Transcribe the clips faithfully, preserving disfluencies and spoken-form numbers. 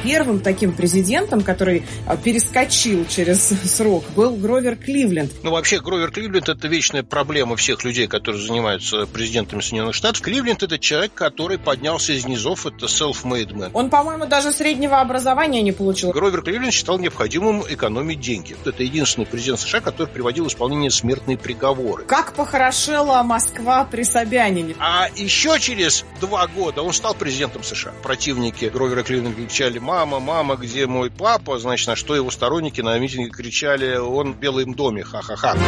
Первым таким президентом, который перескочил через срок, был Гровер Кливленд. Ну, вообще, Гровер Кливленд – это вечная проблема всех людей, которые занимаются президентами Соединенных Штатов. Кливленд – это человек, который поднялся из низов, это self-made man. Он, по-моему, даже среднего образования не получил. Гровер Кливленд считал необходимым экономить деньги. Это единственный президент США, который приводил в исполнение смертные приговоры. Как похорошела Москва при Собянине. А еще через два года он стал президентом США. Противники Гровера Кливленда кричали: «Мама, мама, где мой папа?» Значит, на что его сторонники на митинге кричали: «Он в Белом доме, ха-ха-ха».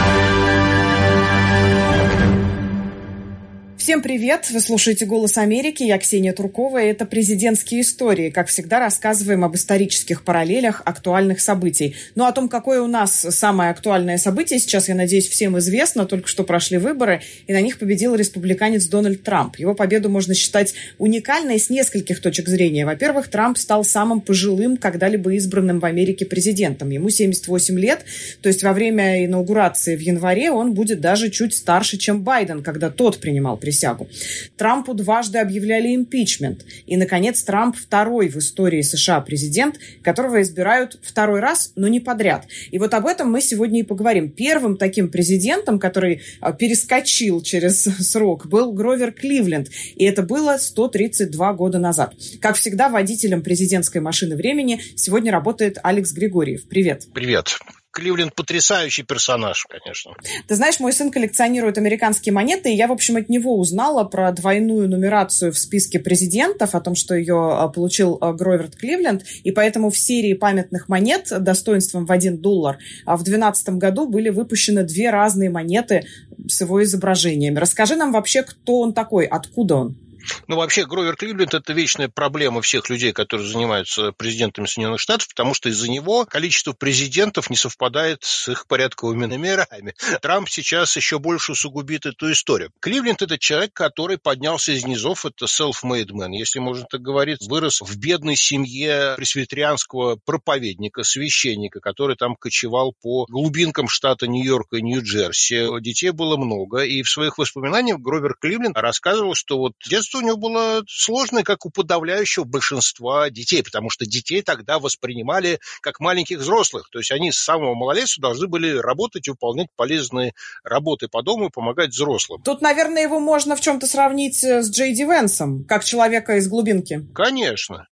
Всем привет! Вы слушаете «Голос Америки», я Ксения Туркова, и это «Президентские истории». Как всегда, рассказываем об исторических параллелях актуальных событий. Ну, о том, какое у нас самое актуальное событие, сейчас, я надеюсь, всем известно. Только что прошли выборы, и на них победил республиканец Дональд Трамп. Его победу можно считать уникальной с нескольких точек зрения. Во-первых, Трамп стал самым пожилым, когда-либо избранным в Америке президентом. Ему семьдесят восемь лет, то есть во время инаугурации в январе он будет даже чуть старше, чем Байден, когда тот принимал присягу. Присягу. Трампу дважды объявляли импичмент. И, наконец, Трамп второй в истории США президент, которого избирают второй раз, но не подряд. И вот об этом мы сегодня и поговорим. Первым таким президентом, который перескочил через срок, был Гровер Кливленд. И это было сто тридцать два года назад. Как всегда, водителем президентской машины времени сегодня работает Алекс Григорьев. Привет. Привет. Кливленд потрясающий персонаж, конечно. Ты знаешь, мой сын коллекционирует американские монеты, и я, в общем, от него узнала про двойную нумерацию в списке президентов, о том, что ее получил Гровер Кливленд, и поэтому в серии памятных монет достоинством в один доллар в две тысячи двенадцатом году были выпущены две разные монеты с его изображениями. Расскажи нам вообще, кто он такой, откуда он? Ну, вообще, Гровер Кливленд – это вечная проблема всех людей, которые занимаются президентами Соединенных Штатов, потому что из-за него количество президентов не совпадает с их порядковыми номерами. Трамп сейчас еще больше усугубит эту историю. Кливленд – это человек, который поднялся из низов, это self-made man, если можно так говорить, вырос в бедной семье пресвитерианского проповедника, священника, который там кочевал по глубинкам штата Нью-Йорка и Нью-Джерси. Детей было много, и в своих воспоминаниях Гровер Кливленд рассказывал, что вот детство у него было сложное, как у подавляющего большинства детей, потому что детей тогда воспринимали как маленьких взрослых. То есть они с самого малолетства должны были работать и выполнять полезные работы по дому и помогать взрослым. Тут, наверное, его можно в чем-то сравнить с Джей Ди Венсом, как человека из глубинки. Конечно.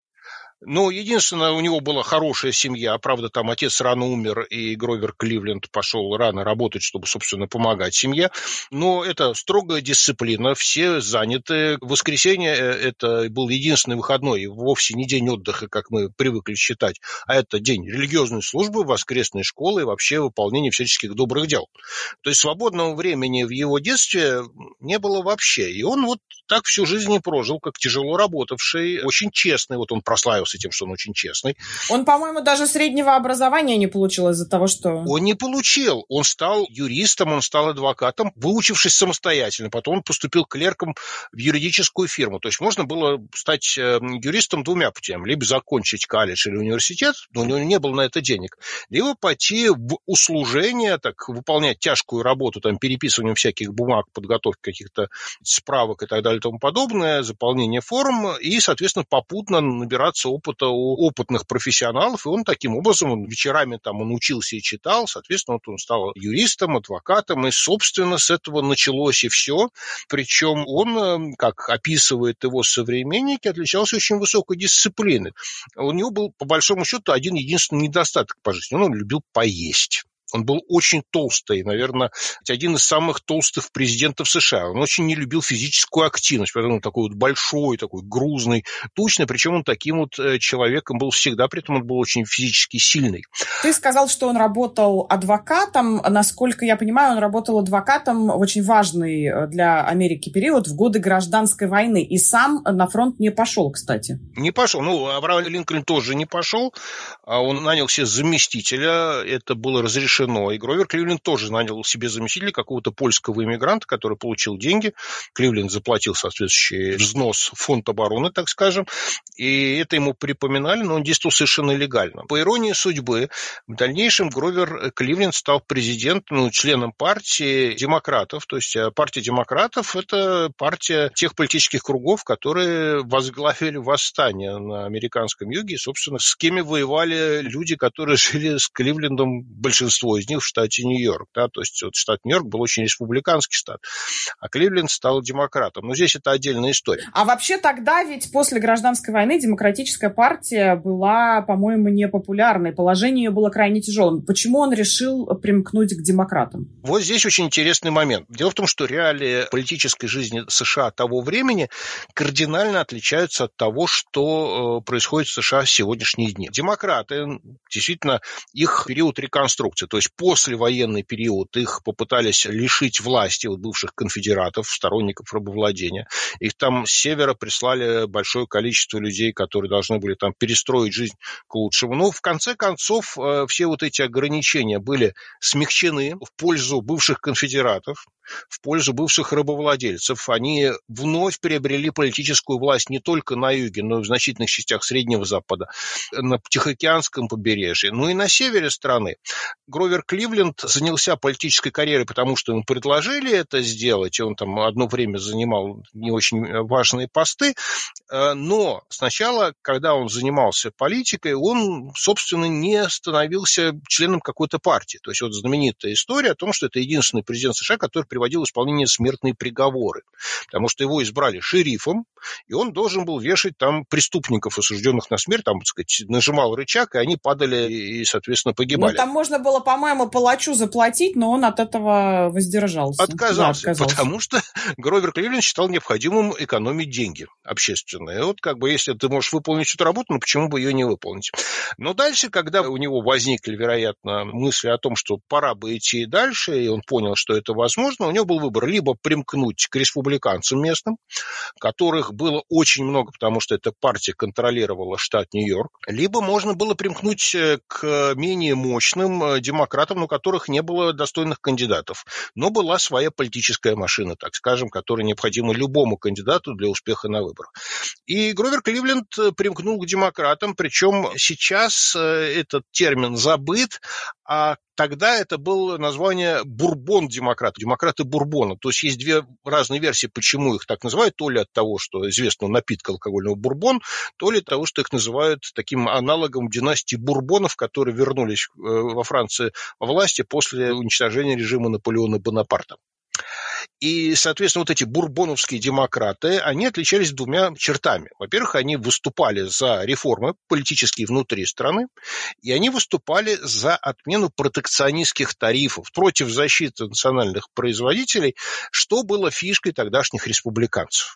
Но единственное, у него была хорошая семья. Правда, там отец рано умер, и Гровер Кливленд пошел рано работать, чтобы, собственно, помогать семье. Но это строгая дисциплина, все заняты. Воскресенье – это был единственный выходной, вовсе не день отдыха, как мы привыкли считать, а это день религиозной службы, воскресной школы и вообще выполнения всяческих добрых дел. То есть свободного времени в его детстве не было вообще. И он вот так всю жизнь и прожил, как тяжело работавший, очень честный. Вот он прославился тем, что он очень честный. Он, по-моему, даже среднего образования не получил из-за того, что... Он не получил. Он стал юристом, он стал адвокатом, выучившись самостоятельно. Потом он поступил клерком в юридическую фирму. То есть можно было стать юристом двумя путями. Либо закончить колледж или университет, но у него не было на это денег. Либо пойти в услужение, так, выполнять тяжкую работу, там, переписывание всяких бумаг, подготовка каких-то справок и так далее и тому подобное, заполнение форм и, соответственно, попутно набираться опыта у опытных профессионалов, и он таким образом, он вечерами там он учился и читал, соответственно, вот он стал юристом, адвокатом, и, собственно, с этого началось и все. Причем он, как описывает его современники, отличался очень высокой дисциплиной. У него был, по большому счету, один единственный недостаток по жизни. Он любил поесть. Он был очень толстый, наверное, один из самых толстых президентов США. Он очень не любил физическую активность, поэтому он такой вот большой, такой грузный, тучный, причем он таким вот человеком был всегда, при этом он был очень физически сильный. Ты сказал, что он работал адвокатом. Насколько я понимаю, он работал адвокатом в очень важный для Америки период, в годы гражданской войны, и сам на фронт не пошел, кстати. Не пошел. Ну, Авраам Линкольн тоже не пошел. Он нанял себе заместителя. Это было разрешено решено. И Гровер Кливленд тоже нанял себе заместителя, какого-то польского иммигранта, который получил деньги. Кливленд заплатил соответствующий взнос в фонд обороны, так скажем. И это ему припоминали, но он действовал совершенно легально. По иронии судьбы, в дальнейшем Гровер Кливленд стал президентом, ну, членом партии демократов. То есть партия демократов – это партия тех политических кругов, которые возглавили восстание на американском юге. И, собственно, с кем воевали люди, которые жили с Кливлендом, большинство из них в штате Нью-Йорк. Да? То есть вот штат Нью-Йорк был очень республиканский штат, а Кливленд стал демократом. Но здесь это отдельная история. А вообще тогда ведь после гражданской войны демократическая партия была, по-моему, непопулярной. Положение ее было крайне тяжелым. Почему он решил примкнуть к демократам? Вот здесь очень интересный момент. Дело в том, что реалии политической жизни США того времени кардинально отличаются от того, что происходит в США в сегодняшние дни. Демократы, действительно, их период реконструкции, то есть послевоенный период, их попытались лишить власти вот бывших конфедератов, сторонников рабовладения. Их там с севера прислали большое количество людей, которые должны были там перестроить жизнь к лучшему. Но в конце концов все вот эти ограничения были смягчены в пользу бывших конфедератов, в пользу бывших рабовладельцев. Они вновь приобрели политическую власть не только на юге, но и в значительных частях Среднего Запада, на Тихоокеанском побережье, но и на севере страны. Гровер Кливленд занялся политической карьерой, потому что ему предложили это сделать, и он там одно время занимал не очень важные посты, но сначала, когда он занимался политикой, он, собственно, не становился членом какой-то партии. То есть вот знаменитая история о том, что это единственный президент США, который приводил в исполнение смертные приговоры, потому что его избрали шерифом, и он должен был вешать там преступников, осужденных на смерть, там, так сказать, нажимал рычаг, и они падали и, соответственно, погибали. Ну, там можно было, по-моему, палачу заплатить, но он от этого воздержался. Отказался, да, отказался. Потому что Гровер Кливленд считал необходимым экономить деньги общественные. Вот как бы если ты можешь выполнить эту работу, ну почему бы ее не выполнить? Но дальше, когда у него возникли, вероятно, мысли о том, что пора бы идти дальше, и он понял, что это возможно, у него был выбор либо примкнуть к республиканцам местным, которых было очень много, потому что эта партия контролировала штат Нью-Йорк, либо можно было примкнуть к менее мощным демократам, у которых не было достойных кандидатов, но была своя политическая машина, так скажем, которая необходима любому кандидату для успеха на выборах. И Гровер Кливленд примкнул к демократам, причем сейчас этот термин забыт, а тогда это было название бурбон-демократ, демократы бурбона. То есть есть две разные версии, почему их так называют. То ли от того, что известного напитка алкогольного бурбон, то ли от того, что их называют таким аналогом династии бурбонов, которые вернулись во Франции во власти после уничтожения режима Наполеона Бонапарта. И, соответственно, вот эти бурбоновские демократы, они отличались двумя чертами. Во-первых, они выступали за реформы политические внутри страны, и они выступали за отмену протекционистских тарифов, против защиты национальных производителей, что было фишкой тогдашних республиканцев.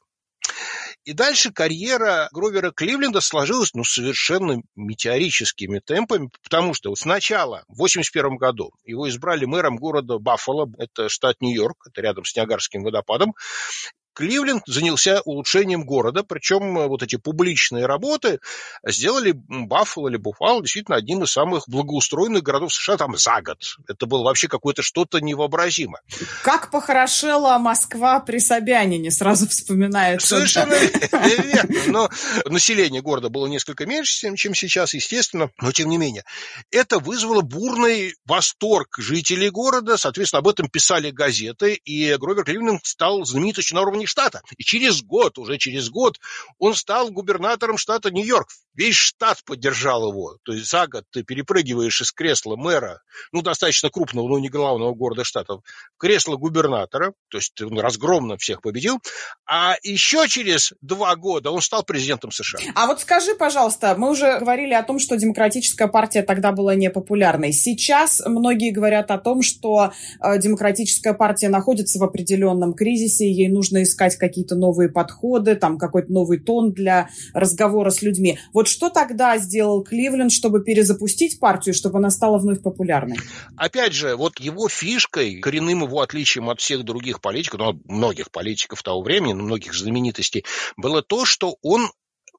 И дальше карьера Гровера Кливленда сложилась ну, совершенно метеорическими темпами, потому что вот сначала, в восемьдесят первом году, его избрали мэром города Баффало, это штат Нью-Йорк, это рядом с Ниагарским водопадом. Кливленд занялся улучшением города, причем вот эти публичные работы сделали Баффало или Буффало действительно одним из самых благоустроенных городов США там за год. Это было вообще какое-то что-то невообразимое. Как похорошела Москва при Собянине, сразу вспоминается. Совершенно верно. Но население города было несколько меньше, чем сейчас, естественно, но тем не менее. Это вызвало бурный восторг жителей города, соответственно, об этом писали газеты, и Гровер Кливленд стал знаменитостью на уровне штата. И через год, уже через год, он стал губернатором штата Нью-Йорк. Весь штат поддержал его. То есть за год ты перепрыгиваешь из кресла мэра, ну, достаточно крупного, но не главного города штата, в кресло губернатора, то есть он разгромно всех победил, а еще через два года он стал президентом США. А вот скажи, пожалуйста, мы уже говорили о том, что демократическая партия тогда была непопулярной. Сейчас многие говорят о том, что демократическая партия находится в определенном кризисе, ей нужно искать какие-то новые подходы, там какой-то новый тон для разговора с людьми. Вот что тогда сделал Кливленд, чтобы перезапустить партию, чтобы она стала вновь популярной? Опять же, вот его фишкой, коренным его отличием от всех других политиков, ну, многих политиков того времени, многих знаменитостей, было то, что он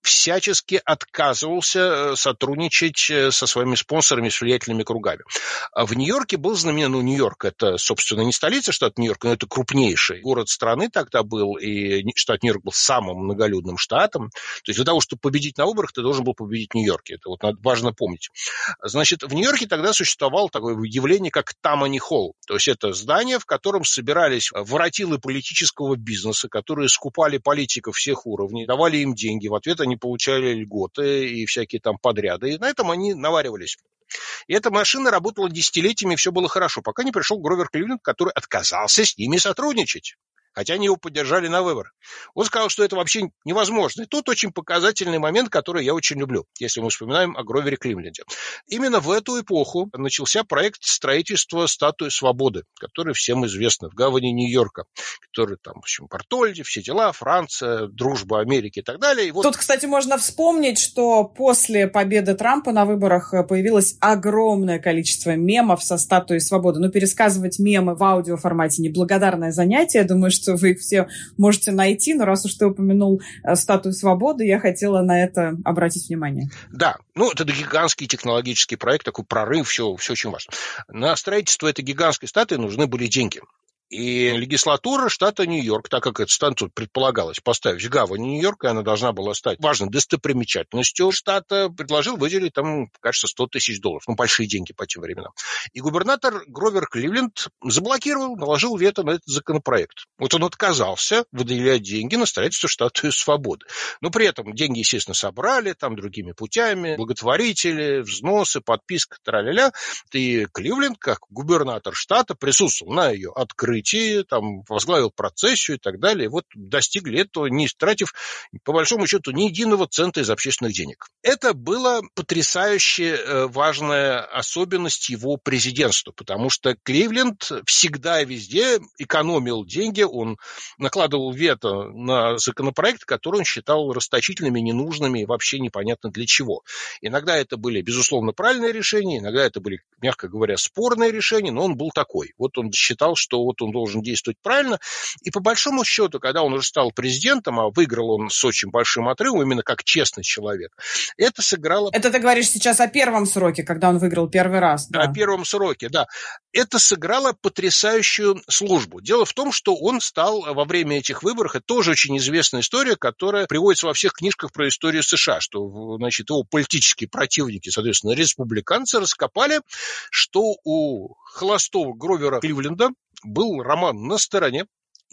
всячески отказывался сотрудничать со своими спонсорами, с влиятельными кругами. В Нью-Йорке был знаменит, ну, Нью-Йорк – это, собственно, не столица штата Нью-Йорк, но это крупнейший город страны тогда был, и штат Нью-Йорк был самым многолюдным штатом. То есть для того, чтобы победить на выборах, ты должен был победить в Нью-Йорке. Это вот важно помнить. Значит, в Нью-Йорке тогда существовало такое явление, как Тамани Холл. То есть это здание, в котором собирались воротилы политического бизнеса, которые скупали политиков всех уровней, давали им деньги, в ответ они получали льготы и всякие там подряды, и на этом они наваривались. И эта машина работала десятилетиями, все было хорошо, пока не пришел Гровер Кливленд, который отказался с ними сотрудничать. Хотя они его поддержали на выборах. Он сказал, что это вообще невозможно. И тут очень показательный момент, который я очень люблю, если мы вспоминаем о Гровере Кливленде. Именно в эту эпоху начался проект строительства статуи Свободы, который всем известно, в гавани Нью-Йорка, который там, в общем, Бартольди, все дела, Франция, дружба Америки и так далее. И вот... Тут, кстати, можно вспомнить, что после победы Трампа на выборах появилось огромное количество мемов со статуей Свободы. Ну, пересказывать мемы в аудиоформате неблагодарное занятие. Я думаю, что вы их все можете найти, но раз уж ты упомянул э, статую Свободы, я хотела на это обратить внимание. Да, ну это гигантский технологический проект, такой прорыв, все, все очень важно. На строительство этой гигантской статуи нужны были деньги. И легислатура штата Нью-Йорк, так как эта станцию предполагалось поставить в гавани Нью-Йорка, и она должна была стать важной достопримечательностью штата, предложил выделить там, кажется, сто тысяч долларов. Ну, большие деньги по тем временам. И губернатор Гровер Кливленд заблокировал, наложил вето на этот законопроект. Вот он отказался выделять деньги на строительство статуи Свободы. Но при этом деньги, естественно, собрали там другими путями, благотворители, взносы, подписка, тра-ля-ля. И Кливленд, как губернатор штата, присутствовал на ее открытии, там, возглавил процессию и так далее. Вот достигли этого, не истратив, по большому счету, ни единого цента из общественных денег. Это была потрясающе важная особенность его президентства, потому что Кливленд всегда и везде экономил деньги, он накладывал вето на законопроект, который он считал расточительными, ненужными и вообще непонятно для чего. Иногда это были, безусловно, правильные решения, иногда это были, мягко говоря, спорные решения, но он был такой. Вот он считал, что вот он должен действовать правильно. И по большому счету, когда он уже стал президентом, а выиграл он с очень большим отрывом, именно как честный человек, это сыграло... Это ты говоришь сейчас о первом сроке, когда он выиграл первый раз. Да. О первом сроке, да. Это сыграло потрясающую службу. Дело в том, что он стал во время этих выборов, это тоже очень известная история, которая приводится во всех книжках про историю США, что, значит, его политические противники, соответственно, республиканцы, раскопали, что у холостого Гровера Кливленда был роман на стороне,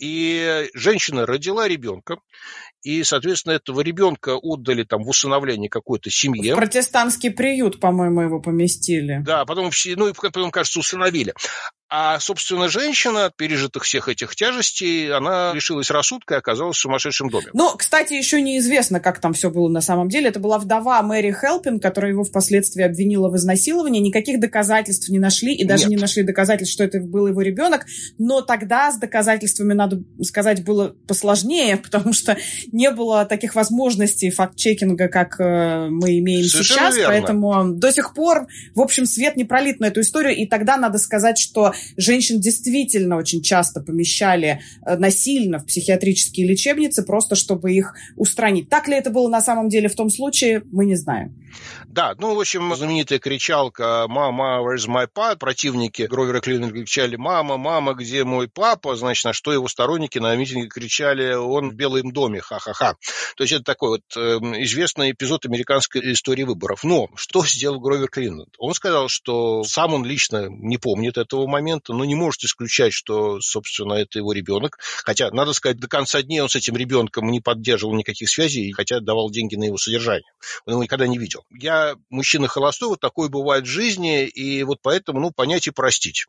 и женщина родила ребенка, и, соответственно, этого ребенка отдали там в усыновление какой-то семье. В протестантский приют, по-моему, его поместили. Да, потом, ну, и потом, кажется, усыновили. А, собственно, женщина от пережитых всех этих тяжестей, она лишилась рассудка и оказалась в сумасшедшем доме. Но, кстати, еще неизвестно, как там все было на самом деле. Это была вдова Мэри Хелпин, которая его впоследствии обвинила в изнасиловании. Никаких доказательств не нашли, и даже Нет. не нашли доказательств, что это был его ребенок. Но тогда с доказательствами, надо сказать, было посложнее, потому что не было таких возможностей факт-чекинга, как мы имеем Совершенно сейчас. верно. Поэтому до сих пор, в общем, свет не пролит на эту историю. И тогда надо сказать, что женщин действительно очень часто помещали насильно в психиатрические лечебницы, просто чтобы их устранить. Так ли это было на самом деле в том случае, мы не знаем. Да, ну, в общем, знаменитая кричалка «Мама, where's my papa?» Противники Гровера Кливленда кричали «Мама, мама, где мой папа?» Значит, на что его сторонники на митинге кричали «Он в Белом доме, ха-ха-ха». То есть это такой вот э, известный эпизод американской истории выборов. Но что сделал Гровер Кливленд? Он сказал, что сам он лично не помнит этого момента, но не может исключать, что, собственно, это его ребенок. Хотя, надо сказать, до конца дней он с этим ребенком не поддерживал никаких связей, хотя давал деньги на его содержание. Он его никогда не видел. Я мужчина холостой, вот такое бывает в жизни, и вот поэтому, ну, понять и простить.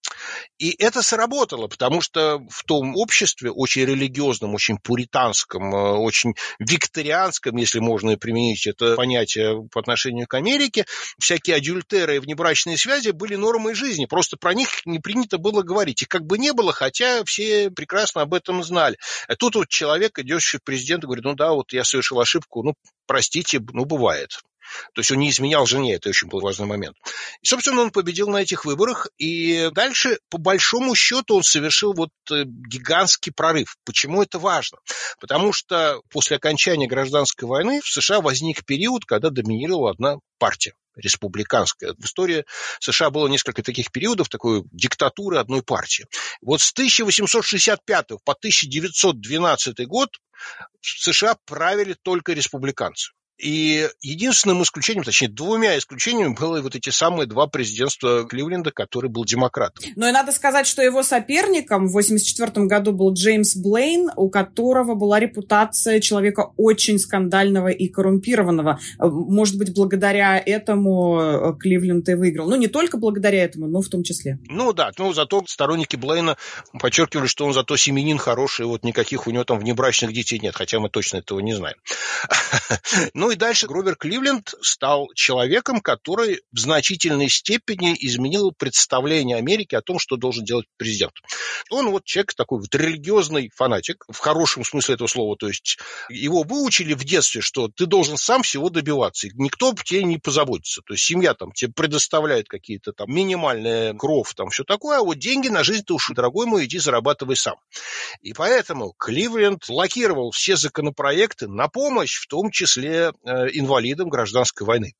И это сработало, потому что в том обществе, очень религиозном, очень пуританском, очень викторианском, если можно применить это понятие по отношению к Америке, всякие адюльтеры и внебрачные связи были нормой жизни. Просто про них не принято было говорить. Их как бы не было, хотя все прекрасно об этом знали. А тут вот человек, идет к президенту, говорит, ну да, вот я совершил ошибку, ну, простите, ну, бывает. То есть он не изменял жене, это очень был важный момент. И, собственно, он победил на этих выборах, и дальше, по большому счету, он совершил вот гигантский прорыв. Почему это важно? Потому что после окончания гражданской войны в США возник период, когда доминировала одна партия. Республиканская. В истории США было несколько таких периодов, такой диктатуры одной партии. Вот с тысяча восемьсот шестьдесят пятого по тысяча девятьсот двенадцатый год в США правили только республиканцы. И единственным исключением, точнее, двумя исключениями было вот эти самые два президентства Кливленда, который был демократом. Ну и надо сказать, что его соперником в восемьдесят четвёртом году был Джеймс Блейн, у которого была репутация человека очень скандального и коррумпированного. Может быть, благодаря этому Кливленд и выиграл. Ну, не только благодаря этому, но в том числе. Ну да, ну зато сторонники Блейна подчеркивали, что он зато семьянин хороший, вот никаких у него там внебрачных детей нет, хотя мы точно этого не знаем. Ну и дальше Гровер Кливленд стал человеком, который в значительной степени изменил представление Америки о том, что должен делать президент. Он вот человек такой вот религиозный фанатик, в хорошем смысле этого слова, то есть его выучили в детстве, что ты должен сам всего добиваться, и никто об тебе не позаботится. То есть семья там тебе предоставляет какие-то там минимальные кров, там все такое, а вот деньги на жизнь ты уж, дорогой мой, иди зарабатывай сам. И поэтому Кливленд блокировал все законопроекты на помощь, в том числе инвалидам гражданской войны.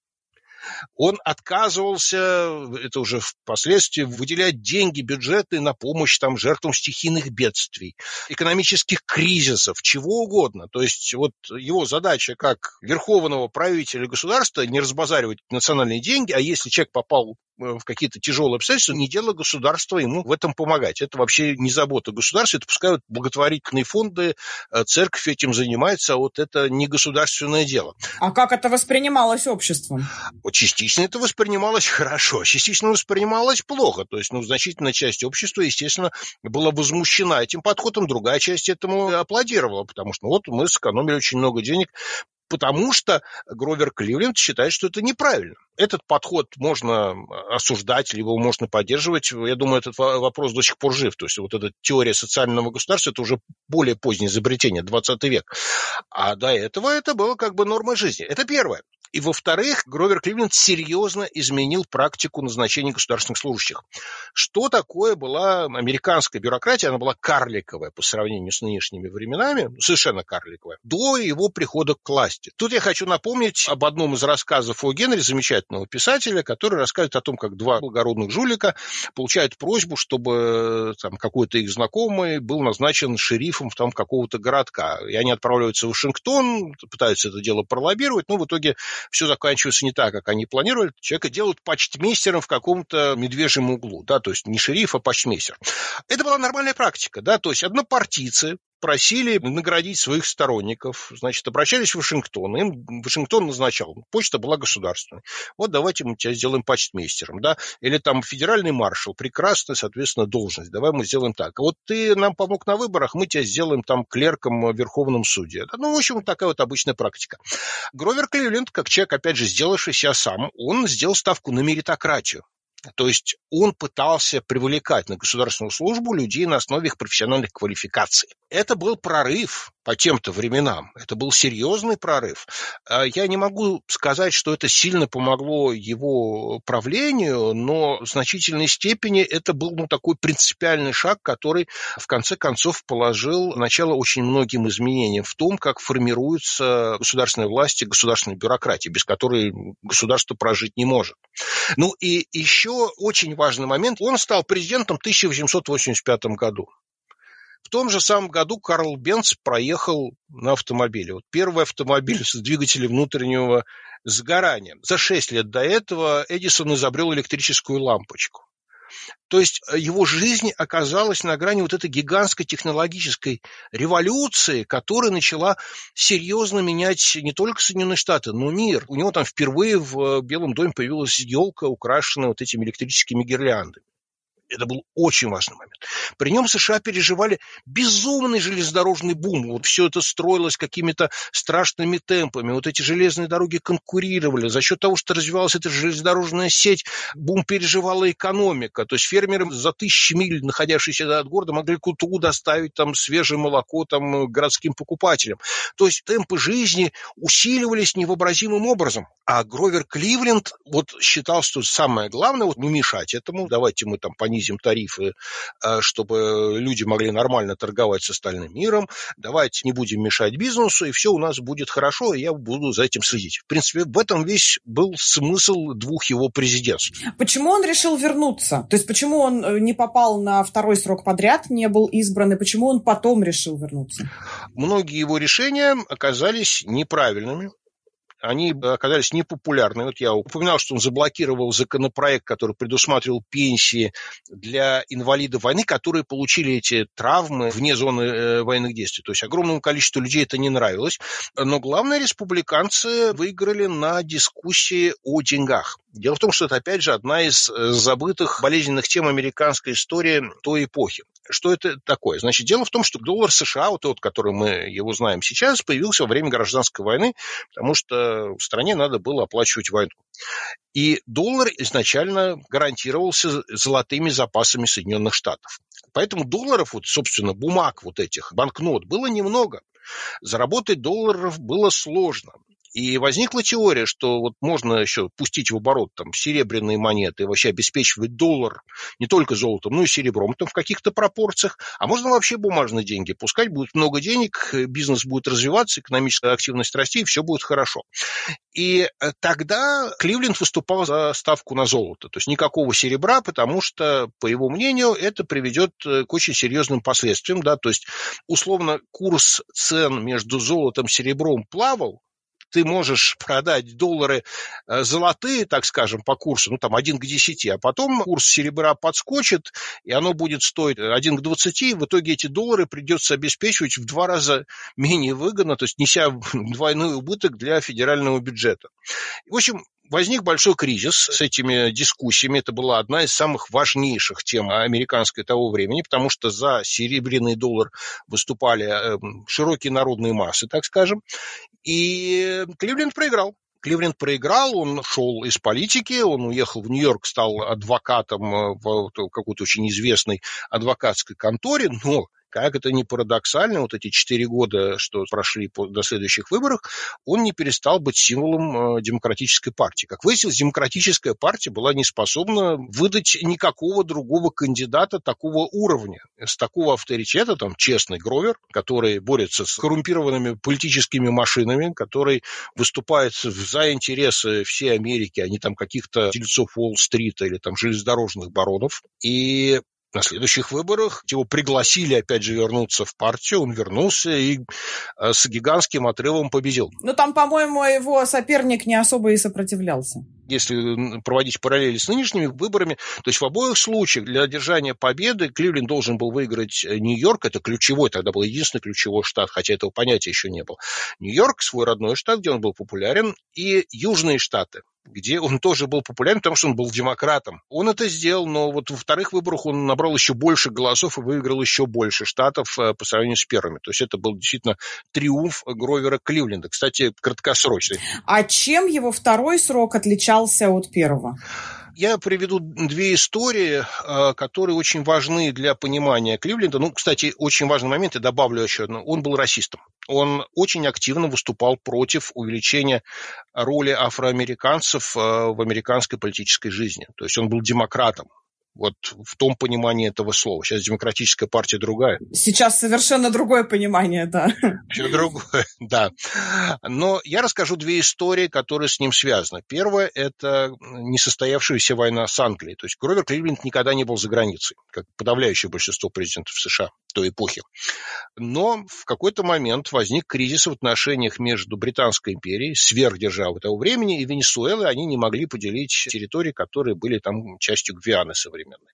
Он отказывался, это уже впоследствии, выделять деньги бюджетные на помощь там, жертвам стихийных бедствий, экономических кризисов, чего угодно. То есть вот его задача как верховного правителя государства не разбазаривать национальные деньги, а если человек попал в какие-то тяжелые обстоятельства, не дело государства ему в этом помогать. Это вообще не забота государства, это пускай вот благотворительные фонды, церковь этим занимается, а вот это не государственное дело. А как это воспринималось обществом? Вот частично это воспринималось хорошо, частично воспринималось плохо. То есть, ну, значительная часть общества, естественно, была возмущена этим подходом, другая часть этому аплодировала, потому что ну, вот мы сэкономили очень много денег, потому что Гровер Кливленд считает, что это неправильно. Этот подход можно осуждать, либо можно поддерживать. Я думаю, этот вопрос до сих пор жив. То есть вот эта теория социального государства – это уже более позднее изобретение, двадцатый век. А до этого это было как бы нормой жизни. Это первое. И, во-вторых, Гровер Кливленд серьезно изменил практику назначения государственных служащих. Что такое была американская бюрократия? Она была карликовая по сравнению с нынешними временами, совершенно карликовая, до его прихода к власти. Тут я хочу напомнить об одном из рассказов О. Генри, замечательного писателя, который рассказывает о том, как два благородных жулика получают просьбу, чтобы там, какой-то их знакомый был назначен шерифом там, какого-то городка. И они отправляются в Вашингтон, пытаются это дело пролоббировать, но в итоге все заканчивается не так, как они планировали. Человека делают почтмейстером в каком-то медвежьем углу, да, то есть не шериф, а почтмейстер. Это была нормальная практика, да, то есть однопартийцы просили наградить своих сторонников, значит, обращались в Вашингтон, им Вашингтон назначал, почта была государственной. Вот давайте мы тебя сделаем почтмейстером, да, или там федеральный маршал, прекрасная, соответственно, должность, давай мы сделаем так. А вот ты нам помог на выборах, мы тебя сделаем там клерком в Верховном суде. Ну, в общем, такая вот обычная практика. Гровер Кливленд, как человек, опять же, сделавший себя сам, он сделал ставку на меритократию. То есть он пытался привлекать на государственную службу людей на основе их профессиональных квалификаций. Это был прорыв по тем-то временам. Это был серьезный прорыв. Я не могу сказать, что это сильно помогло его правлению, но в значительной степени это был ну, такой принципиальный шаг, который в конце концов положил начало очень многим изменениям в том, как формируется государственная власть и государственная бюрократия, без которой государство прожить не может. Ну и еще очень важный момент. Он стал президентом в тысяча восемьсот восемьдесят пятом году. В том же самом году Карл Бенц проехал на автомобиле. Вот первый автомобиль с двигателем внутреннего сгорания. За шесть лет до этого Эдисон изобрел электрическую лампочку. То есть его жизнь оказалась на грани вот этой гигантской технологической революции, которая начала серьезно менять не только Соединенные Штаты, но и мир. У него там впервые в Белом доме появилась елка, украшенная вот этими электрическими гирляндами. Это был очень важный момент. При нем США переживали безумный железнодорожный бум. Вот все это строилось какими-то страшными темпами. Вот эти железные дороги конкурировали. За счет того, что развивалась эта железнодорожная сеть, бум переживала экономика. То есть фермеры за тысячи миль, находящиеся от города, могли куда-то доставить там свежее молоко там, городским покупателям. То есть темпы жизни усиливались невообразимым образом. А Гровер Кливленд вот считал, что самое главное вот не мешать этому. Давайте мы там понизим тарифы, чтобы люди могли нормально торговать с остальным миром. Давайте не будем мешать бизнесу, и все у нас будет хорошо, и я буду за этим следить. В принципе, в этом весь был смысл двух его президентств. Почему он решил вернуться? То есть почему он не попал на второй срок подряд, не был избран, и почему он потом решил вернуться? Многие его решения оказались неправильными. Они оказались непопулярны. Вот я упоминал, что он заблокировал законопроект, который предусматривал пенсии для инвалидов войны, которые получили эти травмы вне зоны э, военных действий. То есть огромному количеству людей это не нравилось. Но главное, республиканцы выиграли на дискуссии о деньгах. Дело в том, что это, опять же, одна из забытых болезненных тем американской истории той эпохи. Что это такое? Значит, дело в том, что доллар США, вот тот, который мы его знаем сейчас, появился во время гражданской войны, потому что в стране надо было оплачивать войну. И доллар изначально гарантировался золотыми запасами Соединенных Штатов. Поэтому долларов, вот, собственно, бумаг вот этих, банкнот, было немного. Заработать долларов было сложно. И возникла теория, что вот можно еще пустить в оборот там серебряные монеты и вообще обеспечивать доллар не только золотом, но и серебром там в каких-то пропорциях, а можно вообще бумажные деньги пускать, будет много денег, бизнес будет развиваться, экономическая активность расти, и все будет хорошо. И тогда Кливленд выступал за ставку на золото, то есть никакого серебра, потому что, по его мнению, это приведет к очень серьезным последствиям, да, то есть условно курс цен между золотом и серебром плавал. Ты можешь продать доллары золотые, так скажем, по курсу, ну, там, один к десяти, а потом курс серебра подскочит, и оно будет стоить один к двадцати, и в итоге эти доллары придется обеспечивать в два раза менее выгодно, то есть неся двойной убыток для федерального бюджета. В общем, возник большой кризис с этими дискуссиями. Это была одна из самых важнейших тем американской того времени, потому что за серебряный доллар выступали широкие народные массы, так скажем. И Кливленд проиграл. Кливленд проиграл, он шел из политики, он уехал в Нью-Йорк, стал адвокатом в какой-то очень известной адвокатской конторе, но как это ни парадоксально, вот эти четыре года, что прошли до следующих выборов, он не перестал быть символом демократической партии. Как выяснилось, демократическая партия была не способна выдать никакого другого кандидата такого уровня, с такого авторитета, там, честный Гровер, который борется с коррумпированными политическими машинами, который выступает за интересы всей Америки, а не там каких-то дельцов Уолл-стрита или там железнодорожных баронов. И на следующих выборах его пригласили, опять же, вернуться в партию. Он вернулся и с гигантским отрывом победил. Ну, там, по-моему, его соперник не особо и сопротивлялся. Если проводить параллели с нынешними выборами, то есть в обоих случаях для одержания победы Кливленд должен был выиграть Нью-Йорк, это ключевой, тогда был единственный ключевой штат, хотя этого понятия еще не было. Нью-Йорк, свой родной штат, где он был популярен, и южные штаты, где он тоже был популярен, потому что он был демократом. Он это сделал, но вот во вторых выборах он набрал еще больше голосов и выиграл еще больше штатов по сравнению с первыми. То есть это был действительно триумф Гровера Кливленда, кстати, краткосрочный. А чем его второй срок отличался от первого? Я приведу две истории, которые очень важны для понимания Кливленда. Ну, кстати, очень важный момент, я добавлю еще одно. Он был расистом. Он очень активно выступал против увеличения роли афроамериканцев в американской политической жизни. То есть он был демократом. Вот в том понимании этого слова. Сейчас демократическая партия другая. Сейчас совершенно другое понимание, да. Все другое, да. Но я расскажу две истории, которые с ним связаны. Первая – это несостоявшаяся война с Англией. То есть Гровер Кливленд никогда не был за границей, как подавляющее большинство президентов США той эпохи. Но в какой-то момент возник кризис в отношениях между Британской империей, сверхдержавой того времени, и Венесуэлой. Они не могли поделить территории, которые были там частью Гвианы современной. современной.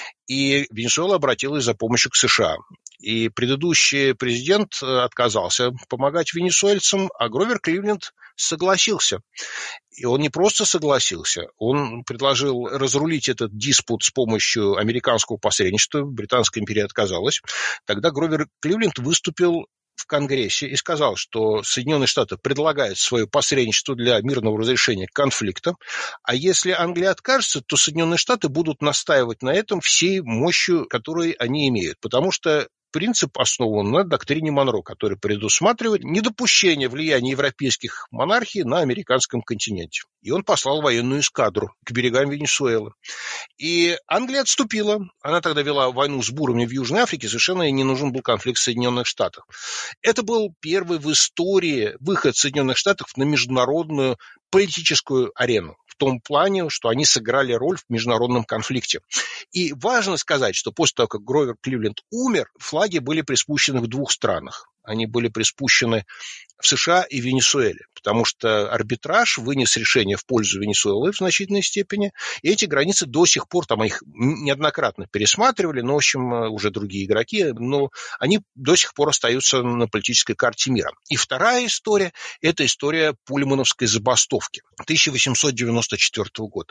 И Венесуэла обратилась за помощью к США. И предыдущий президент отказался помогать венесуэльцам, а Гровер Кливленд согласился. И он не просто согласился, он предложил разрулить этот диспут с помощью американского посредничества. Британская империя отказалась. Тогда Гровер Кливленд выступил в Конгрессе и сказал, что Соединенные Штаты предлагают свое посредничество для мирного разрешения конфликта, а если Англия откажется, то Соединенные Штаты будут настаивать на этом всей мощью, которую они имеют, потому что принцип основан на доктрине Монро, который предусматривает недопущение влияния европейских монархий на американском континенте. И он послал военную эскадру к берегам Венесуэлы. И Англия отступила. Она тогда вела войну с бурами в Южной Африке. Совершенно ей не нужен был конфликт в Соединенных Штатах. Это был первый в истории выход Соединенных Штатов на международную политическую арену. В том плане, что они сыграли роль в международном конфликте. И важно сказать, что после того, как Гровер Кливленд умер, флаги были приспущены в двух странах. Они были приспущены в США и Венесуэле, потому что арбитраж вынес решение в пользу Венесуэлы в значительной степени, и эти границы до сих пор, там их неоднократно пересматривали, но, в общем, уже другие игроки, но они до сих пор остаются на политической карте мира. И вторая история – это история пульмановской забастовки тысяча восемьсот девяносто четвёртого года.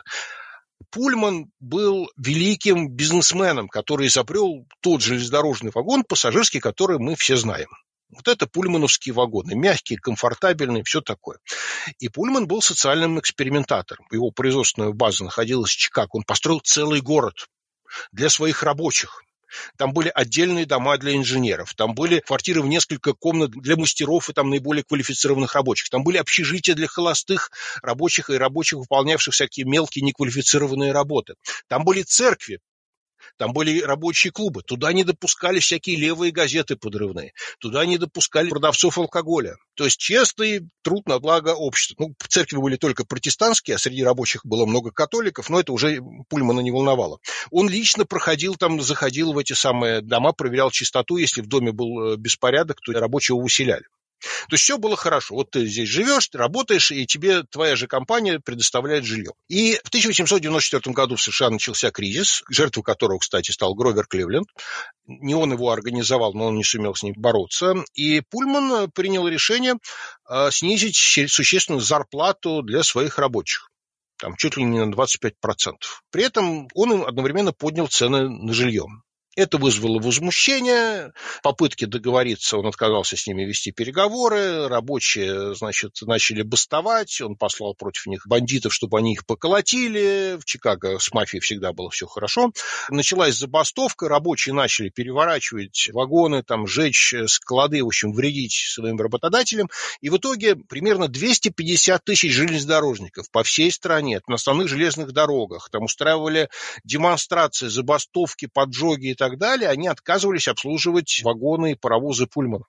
Пульман был великим бизнесменом, который изобрел тот железнодорожный вагон пассажирский, который мы все знаем. Вот это пульмановские вагоны, мягкие, комфортабельные, все такое. И Пульман был социальным экспериментатором. Его производственная база находилась в Чикаго. Он построил целый город для своих рабочих. Там были отдельные дома для инженеров, там были квартиры в несколько комнат для мастеров и там наиболее квалифицированных рабочих, там были общежития для холостых рабочих и рабочих, выполнявших всякие мелкие неквалифицированные работы. Там были церкви. Там были рабочие клубы. Туда не допускали всякие левые газеты подрывные. Туда не допускали продавцов алкоголя. То есть честный труд на благо общества. Ну, церкви были только протестантские, а среди рабочих было много католиков, но это уже Пульмана не волновало. Он лично проходил там, заходил в эти самые дома, проверял чистоту. Если в доме был беспорядок, то рабочего выселяли. То есть все было хорошо. Вот ты здесь живешь, ты работаешь, и тебе твоя же компания предоставляет жилье. И в тысяча восемьсот девяносто четвёртом году в США начался кризис, жертвой которого, кстати, стал Гровер Кливленд. Не он его организовал, но он не сумел с ним бороться. И Пульман принял решение снизить существенную зарплату для своих рабочих. Там чуть ли не на двадцать пять процентов. При этом он одновременно поднял цены на жилье. Это вызвало возмущение, попытки договориться, он отказался с ними вести переговоры, рабочие, значит, начали бастовать, он послал против них бандитов, чтобы они их поколотили, в Чикаго с мафией всегда было все хорошо. Началась забастовка, рабочие начали переворачивать вагоны, там, жечь склады, в общем, вредить своим работодателям, и в итоге примерно двести пятьдесят тысяч железнодорожников по всей стране, на основных железных дорогах, там устраивали демонстрации, забастовки, поджоги и так так далее, они отказывались обслуживать вагоны и паровозы Пульмана.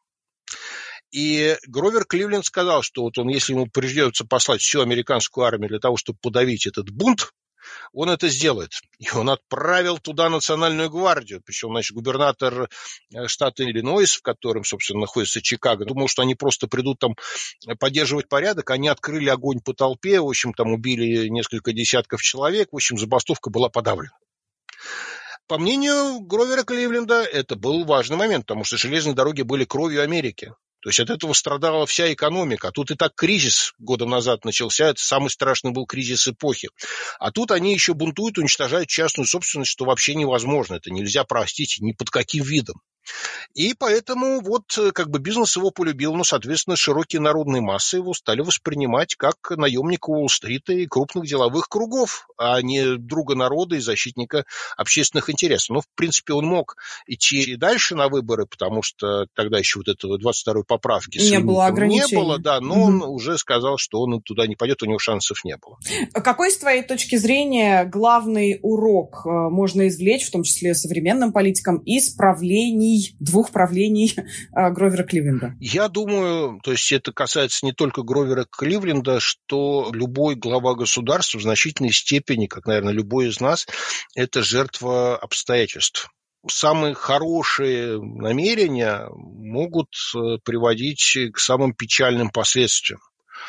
И Гровер Кливленд сказал, что вот он, если ему придется послать всю американскую армию для того, чтобы подавить этот бунт, он это сделает. И он отправил туда Национальную гвардию. Причем, значит, губернатор штата Иллинойс, в котором, собственно, находится Чикаго, думал, что они просто придут там поддерживать порядок. Они открыли огонь по толпе, в общем, там убили несколько десятков человек. В общем, забастовка была подавлена. По мнению Гровера Кливленда, это был важный момент, потому что железные дороги были кровью Америки. То есть от этого страдала вся экономика. А тут и так кризис годом назад начался, это самый страшный был кризис эпохи. А тут они еще бунтуют, уничтожают частную собственность, что вообще невозможно. Это нельзя простить ни под каким видом. И поэтому вот как бы бизнес его полюбил, но, соответственно, широкие народные массы его стали воспринимать как наемника Уолл-стрита и крупных деловых кругов, а не друга народа и защитника общественных интересов. Но, в принципе, он мог идти и дальше на выборы, потому что тогда еще вот этого двадцать второй поправки не было ограничений. Не было, да, но угу. Он уже сказал, что он туда не пойдет, у него шансов не было. Какой, с твоей точки зрения, главный урок можно извлечь, в том числе современным политикам, из правлений двух правлений э, Гровера Кливленда? Я думаю, то есть это касается не только Гровера Кливленда, что любой глава государства в значительной степени, как, наверное, любой из нас, это жертва обстоятельств. Самые хорошие намерения могут приводить к самым печальным последствиям.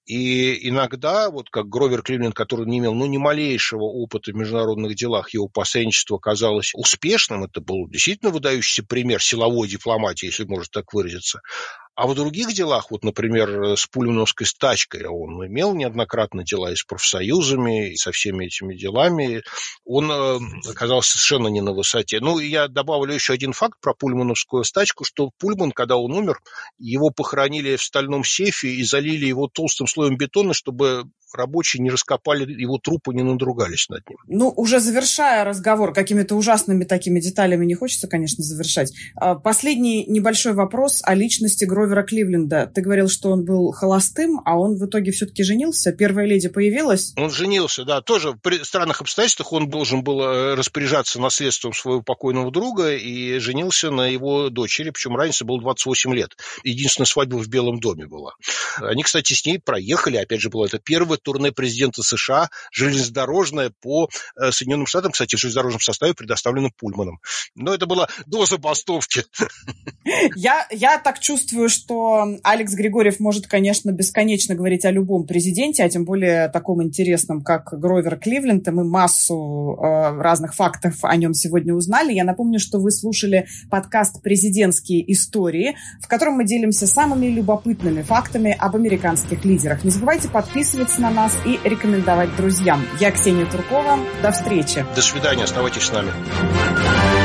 И иногда, вот как Гровер Кливленд, который не имел ну, ни малейшего опыта в международных делах, его посредничество казалось успешным. Это был действительно выдающийся пример силовой дипломатии, если можно так выразиться. А в других делах, вот, например, с пульмановской стачкой, он имел неоднократно дела и с профсоюзами, и со всеми этими делами. Он оказался совершенно не на высоте. Ну, и я добавлю еще один факт про пульмановскую стачку, что Пульман, когда он умер, его похоронили в стальном сейфе и залили его толстым слоем бетона, чтобы рабочие не раскопали его труп и не надругались над ним. Ну, уже завершая разговор, какими-то ужасными такими деталями не хочется, конечно, завершать. Последний небольшой вопрос о личности Гровера Кливленда. Ты говорил, что он был холостым, а он в итоге все-таки женился? Первая леди появилась? Он женился, да. Тоже при странных обстоятельствах он должен был распоряжаться наследством своего покойного друга и женился на его дочери, причем разница была двадцать восемь лет. Единственная свадьба в Белом доме была. Они, кстати, с ней проехали, опять же, было это первое турне президента США, железнодорожное по Соединенным Штатам, кстати, в железнодорожном составе, предоставленном Пульманом. Но это была до забастовки. Я, я так чувствую, что Алекс Григорьев может, конечно, бесконечно говорить о любом президенте, а тем более таком интересном, как Гровер Кливленд, и мы массу э, разных фактов о нем сегодня узнали. Я напомню, что вы слушали подкаст «Президентские истории», в котором мы делимся самыми любопытными фактами об американских лидерах. Не забывайте подписываться на нас и рекомендовать друзьям. Я Ксения Туркова. До встречи. До свидания. Оставайтесь с нами.